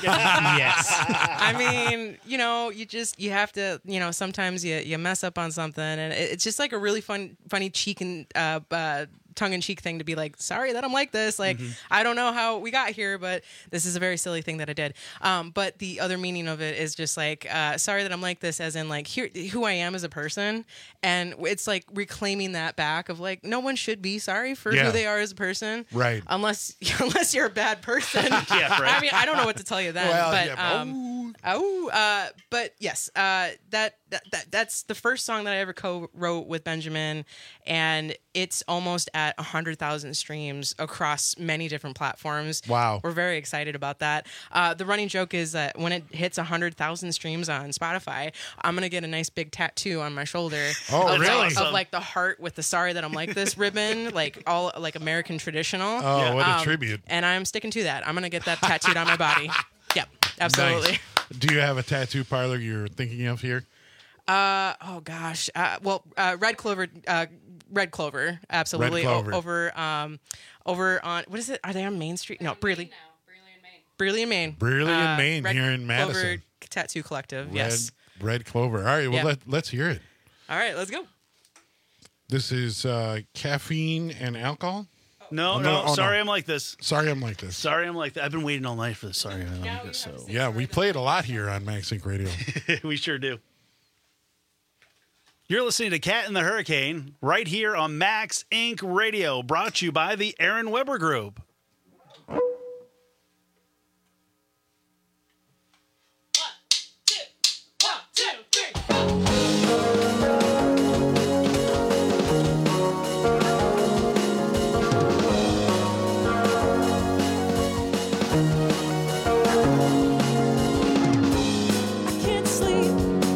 Yes. I mean, you know, you just you have to, you know, sometimes you you mess up on something, and it, it's just like a really fun, funny cheek and uh, uh, tongue-in-cheek thing to be like, sorry that I'm like this. Like, Mhm. I don't know how we got here, but this is a very silly thing that I did. Um, but the other meaning of it is just like, uh, sorry that I'm like this, as in like here who I am as a person, and it's like reclaiming that back of like no one should be sorry for Yeah. who they are as a person, Right. Unless unless you're a bad person. Yeah, right. I mean, I don't know what to tell you then, Well, but yeah, um, oh, uh, but yes, uh, that, that that that's the first song that I ever co-wrote with Benjamin, and it's almost at a hundred thousand streams across many different platforms. Wow. We're very excited about that. Uh, the running joke is that when it hits a hundred thousand streams on Spotify, I'm gonna get a nice big tattoo on my shoulder. Oh, of, really? Of, of like the heart with the "Sorry that I'm like this" ribbon, like all like American traditional. Oh, what a Um, tribute. And I'm sticking to that. I'm gonna get that tattooed on my body. Yep, absolutely. Nice. Do you have a tattoo parlor you're thinking of here? Uh oh gosh. Uh, well, uh, Red Clover. Uh, Red Clover, absolutely. Red Clover. O- over, um, over on what is it? Are they on Main Street? No, Brearley. Brearley in Maine. Brearley in Uh, Maine, Red here in Madison. Clover Tattoo Collective. Red, Yes. Red Clover. All right, well, Yeah. let, let's hear it. All right, let's go. This is uh, caffeine and alcohol? No, Oh, no, no, oh, sorry, no. I'm like this. Sorry, I'm like this. Sorry, I'm like that. I've been waiting all night for this. Sorry, I'm like this. So Yeah, we play it a lot here on Max Sync Radio. we sure do. You're listening to Cat and the Hurricane right here on Max Incorporated. Radio, brought to you by the Aaron Weber Group. I can't sleep.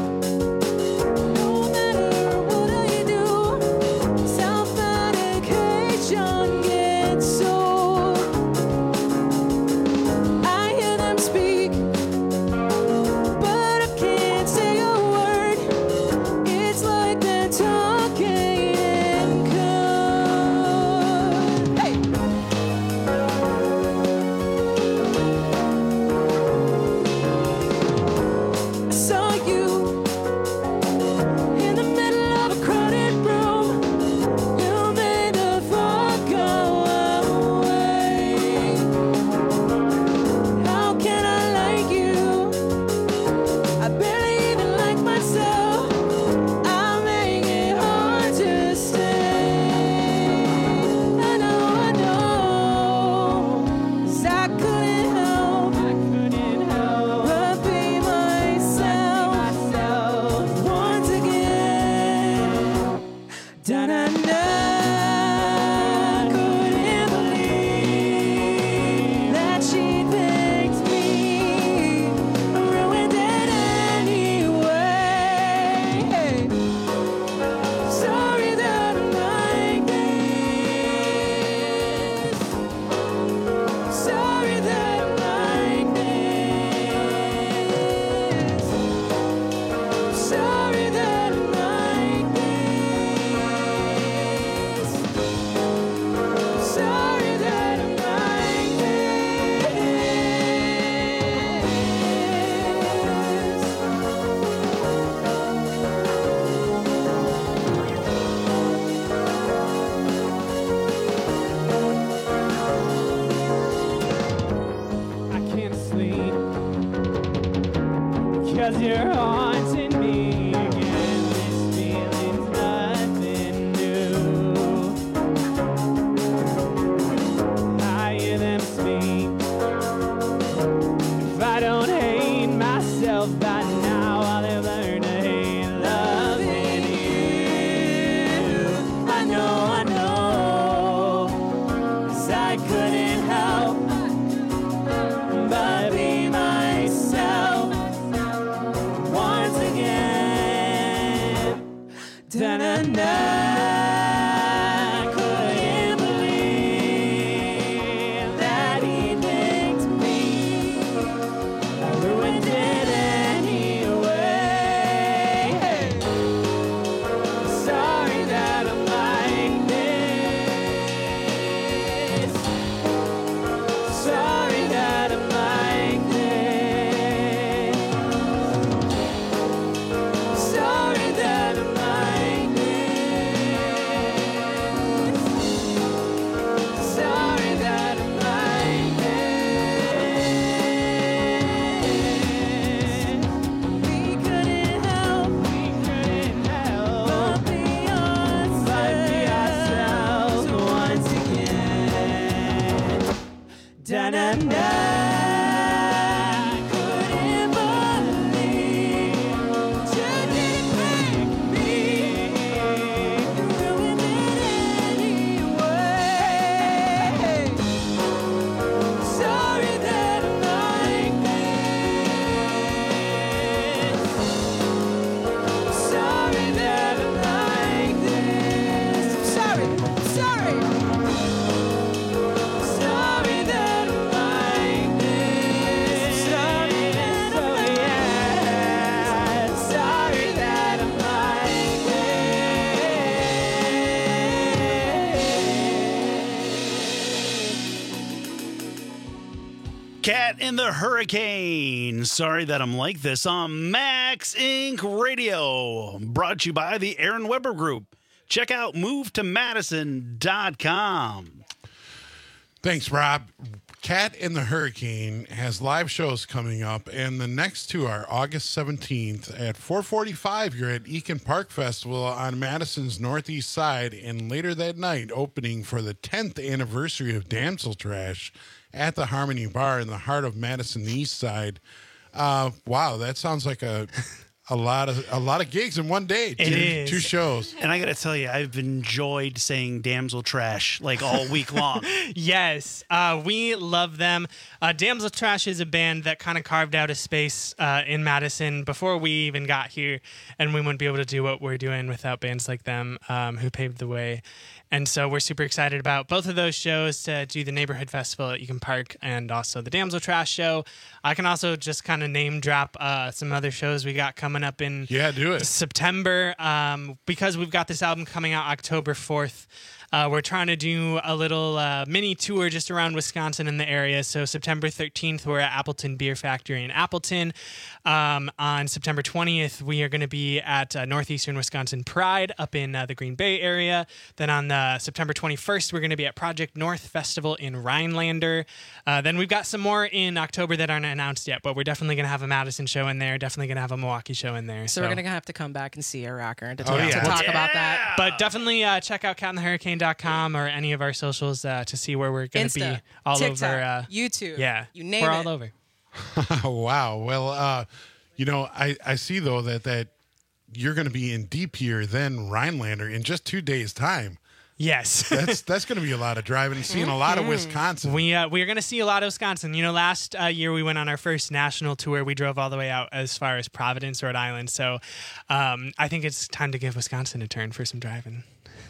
No matter what I do, self-medication gets so 'cause you're haunting me again. This feeling's nothing new. I hear them speak. If I don't hate myself by now, I'll have learned to hate loving you. I know, I know, 'cause I couldn't help but be myself once again. Da-na-na. Couldn't believe that he linked me. I ruined it anyway. Sorry that I'm like this. Sorry that I'm like this. Sorry that I'm like this. Sorry that I'm like this. We couldn't help, we couldn't help but be ourselves once again. Da-na-na. Couldn't believe you didn't make me. You ruined it anyway. Sorry that I'm like this. Sorry that I'm like this. Sorry, sorry. Sorry that I'm like this. Sorry that I'm like this. Sorry that I'm like Cat in the Hurricane. Sorry that I'm like this on Max Incorporated. Radio. Brought to you by the Aaron Weber Group. Check out move to madison dot com. Thanks, Rob. Cat in the Hurricane has live shows coming up, and the next two are August seventeenth at four forty-five. You're at Eakin Park Festival on Madison's northeast side, and later that night, opening for the tenth anniversary of Damsel Trash at the Harmony Bar in the heart of Madison East Side. Uh, wow, that sounds like a a lot of a lot of gigs in one day. Two, It is. two shows. And I got to tell you, I've enjoyed saying damsel trash like all week long. Yes, uh, we love them. Uh, Damsel Trash is a band that kind of carved out a space uh, in Madison before we even got here, and we wouldn't be able to do what we're doing without bands like them um, who paved the way. And so we're super excited about both of those shows to do the Neighborhood Festival at Eakin Park and also the Damsel Trash show. I can also just kind of name drop uh, some other shows we got coming up in yeah, do it. September um, because we've got this album coming out October fourth. Uh, we're trying to do a little uh, mini tour just around Wisconsin and the area. So September thirteenth, we're at Appleton Beer Factory in Appleton. Um, on September twentieth, we are going to be at uh, Northeastern Wisconsin Pride up in uh, the Green Bay area. Then on uh, September twenty-first, we're going to be at Project North Festival in Rhinelander. Uh, then we've got some more in October that aren't announced yet, but we're definitely going to have a Madison show in there. Definitely going to have a Milwaukee show in there. So, we're gonna have to come back and see a rocker to Oh, talk, yeah. to talk Yeah. about that. But definitely uh, check out cat in the hurricane dot com or any of our socials uh, to see where we're going to Insta, be all TikTok, over. Uh, YouTube, Yeah. you name we're it. all over. Wow. Well, uh, you know, I, I see, though, that, that you're going to be in Deep here, then Rhinelander in just two days' time. Yes. That's that's going to be a lot of driving and seeing a lot of Wisconsin. We uh, we're going to see a lot of Wisconsin. You know, last uh, year we went on our first national tour. We drove all the way out as far as Providence, Rhode Island. So um, I think it's time to give Wisconsin a turn for some driving.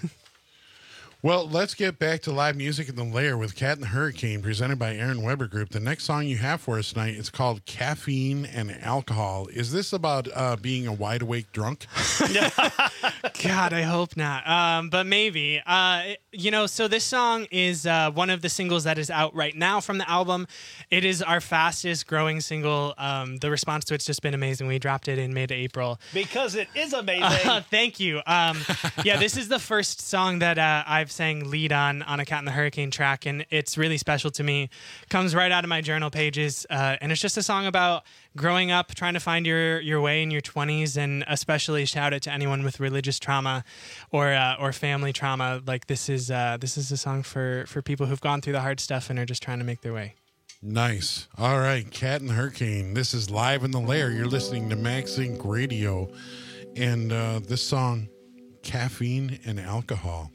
Well, let's get back to live music in the Lair with Cat and the Hurricane, presented by Aaron Weber Group. The next song you have for us tonight is called Caffeine and Alcohol. Is this about uh, being a wide awake drunk? God, I hope not. Um, but maybe. Uh, it- you know, so this song is uh, one of the singles that is out right now from the album. It is our fastest growing single. Um, the response to it's just been amazing. We dropped it in mid-April. Because it is amazing. Uh, thank you. Um, yeah, this is the first song that uh, I've sang lead on on a Cat in the Hurricane track, and it's really special to me. Comes right out of my journal pages, uh, and it's just a song about growing up, trying to find your your way in your twenties, and especially shout out to anyone with religious trauma or uh, or family trauma. Like this is uh, this is a song for for people who've gone through the hard stuff and are just trying to make their way. Nice. All right, Cat and the Hurricane. This is Live in the Lair. You're listening to Max Inc Radio, and uh, this song, Caffeine and Alcohol.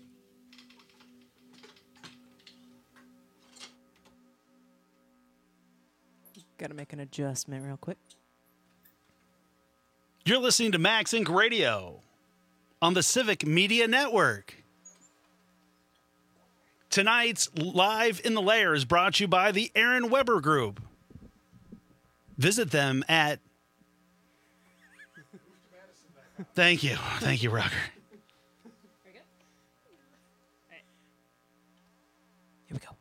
Gotta make an adjustment real quick. You're listening to Max Inc Radio on the Civic Media Network. Tonight's Live in the Lair is brought to you by the Aaron Weber Group. Visit them at... Thank you. Thank you, Rocker. Here we go.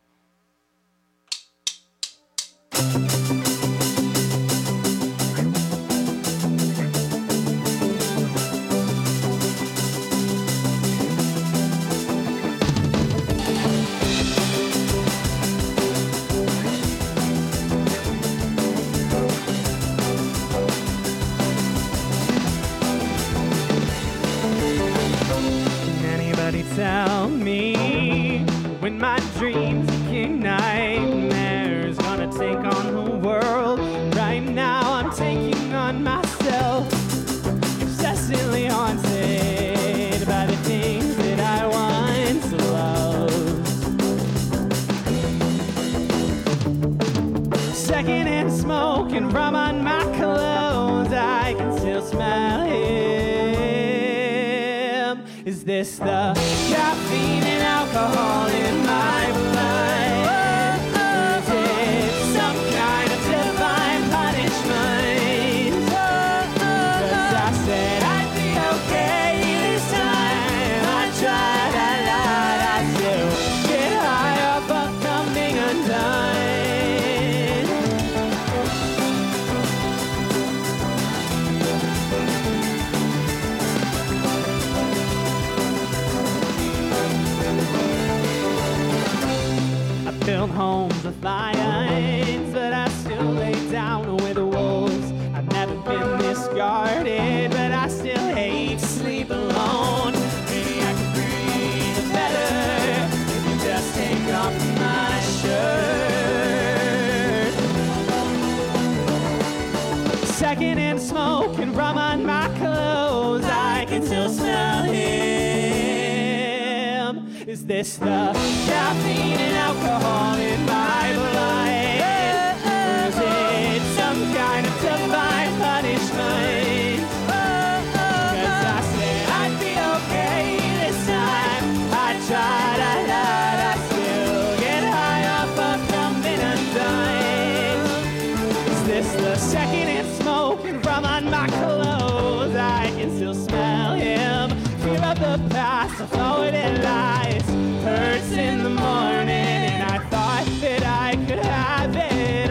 Can anybody tell me when my dreams became nightmares? Gonna take on the world. Right now I'm taking on myself. Obsessively haunted by the things that I once loved. Secondhand smoke and rum on my clothes. I can still smell him. Is this the caffeine and alcohol in my blood? Or is it some kind of divine punishment? 'Cause I said I'd be okay this time. I tried a lot, I still get high off of coming undone. Built homes with lions, but I still lay down with the wolves. I've never been this guarded, but I still hate to sleep alone. Maybe I could breathe better if you just take off my shirt. Secondhand smoke and rum on my clothes, I can still smell him. Is this the caffeine and alcohol in my blood? Or is it some kind of divine punishment? 'Cause I said I'd be okay this time. I tried a lot, I still get high off of coming undone. Is this the secondhand smoke and rum on my clothes? I can still smell him. Fear of the past, I followed in lies. Hurts in the morning, and I thought that I could have it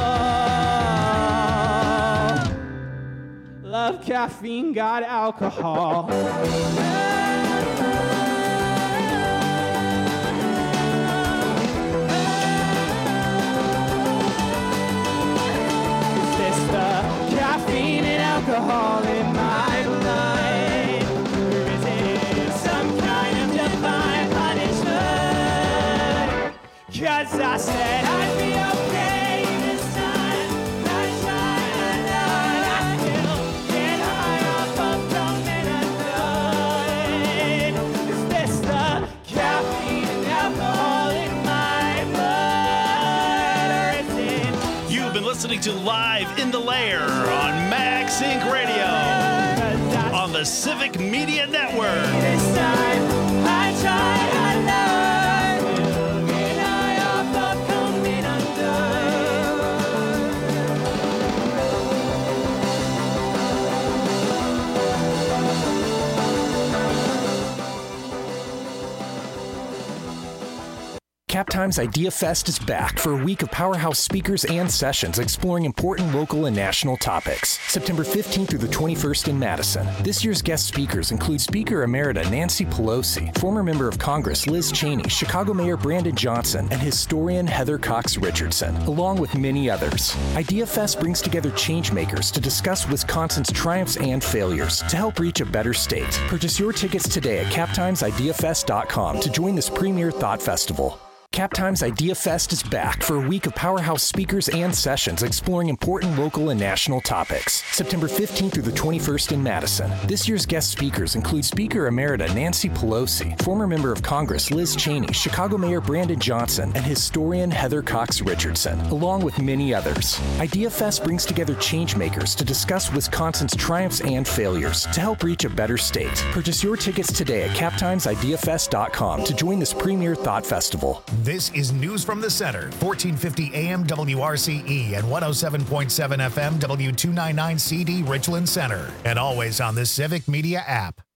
all. Love, caffeine, got alcohol. Is this the caffeine and alcohol in my blood? Or is it some kind of divine punishment? 'Cause I said I'd be okay this time. I tried a lot, I still get high off of coming undone. Is this the caffeine and alcohol in my blood? Or is it You've been listening to Live in the Lair on Max Inc Radio on the Civic Media Network. this time? I tried a lot, still get high off of coming undone. Captimes Idea Fest is back for a week of powerhouse speakers and sessions exploring important local and national topics. September fifteenth through the twenty-first in Madison. This year's guest speakers include Speaker Emerita Nancy Pelosi, former member of Congress Liz Cheney, Chicago Mayor Brandon Johnson, and historian Heather Cox Richardson, along with many others. Idea Fest brings together changemakers to discuss Wisconsin's triumphs and failures to help reach a better state. Purchase your tickets today at cap times idea fest dot com to join this premier thought festival. Captimes Idea Fest is back for a week of powerhouse speakers and sessions exploring important local and national topics. September fifteenth through the twenty-first in Madison. This year's guest speakers include Speaker Emerita Nancy Pelosi, former member of Congress Liz Cheney, Chicago Mayor Brandon Johnson, and historian Heather Cox Richardson, along with many others. Idea Fest brings together changemakers to discuss Wisconsin's triumphs and failures to help reach a better state. Purchase your tickets today at cap times idea fest dot com to join this premier thought festival. This is News from the Center, fourteen fifty A M W R C E and one oh seven point seven F M W two ninety-nine C D Richland Center, and always on the Civic Media app.